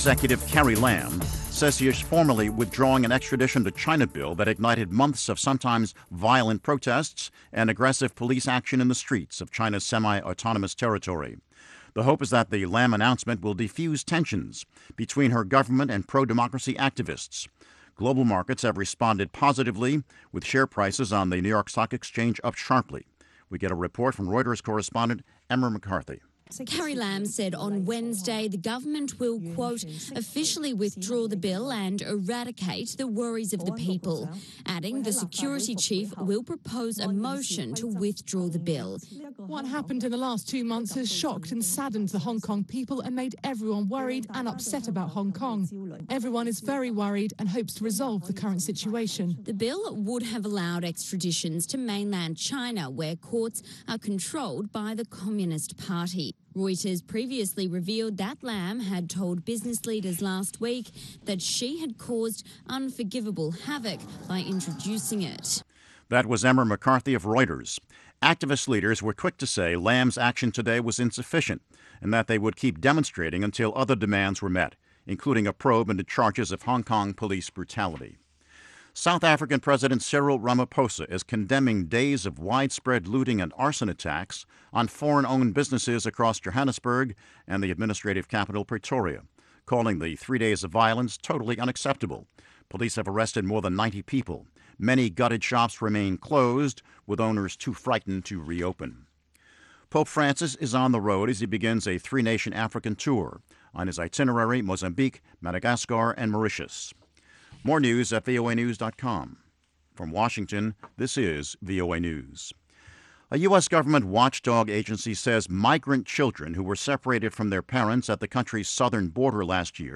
executive Carrie Lam says she is formally withdrawing an extradition to China bill that ignited months of sometimes violent protests and aggressive police action in the streets of China's semi-autonomous territory. The hope is that the Lam announcement will defuse tensions between her government and pro-democracy activists. Global markets have responded positively, with share prices on the New York Stock Exchange up sharply. We get a report from Reuters correspondent Emma McCarthy. Carrie Lam said on Wednesday the government will, quote, officially withdraw the bill and eradicate the worries of the people, adding the security chief will propose a motion to withdraw the bill. What happened in the last 2 months has shocked and saddened the Hong Kong people and made everyone worried and upset about Hong Kong. Everyone is very worried and hopes to resolve the current situation. The bill would have allowed extraditions to mainland China, where courts are controlled by the Communist Party. Reuters previously revealed that Lam had told business leaders last week that she had caused unforgivable havoc by introducing it. That was Emma McCarthy of Reuters. Activist leaders were quick to say Lam's action today was insufficient and that they would keep demonstrating until other demands were met, including a probe into charges of Hong Kong police brutality. South African President Cyril Ramaphosa is condemning days of widespread looting and arson attacks on foreign-owned businesses across Johannesburg and the administrative capital Pretoria, calling the 3 days of violence totally unacceptable. Police have arrested more than 90 people. Many gutted shops remain closed, with owners too frightened to reopen. Pope Francis is on the road as he begins a three-nation African tour. On his itinerary, Mozambique, Madagascar, and Mauritius. More news at voanews.com. From Washington, this is VOA News. A U.S. government watchdog agency says migrant children who were separated from their parents at the country's southern border last year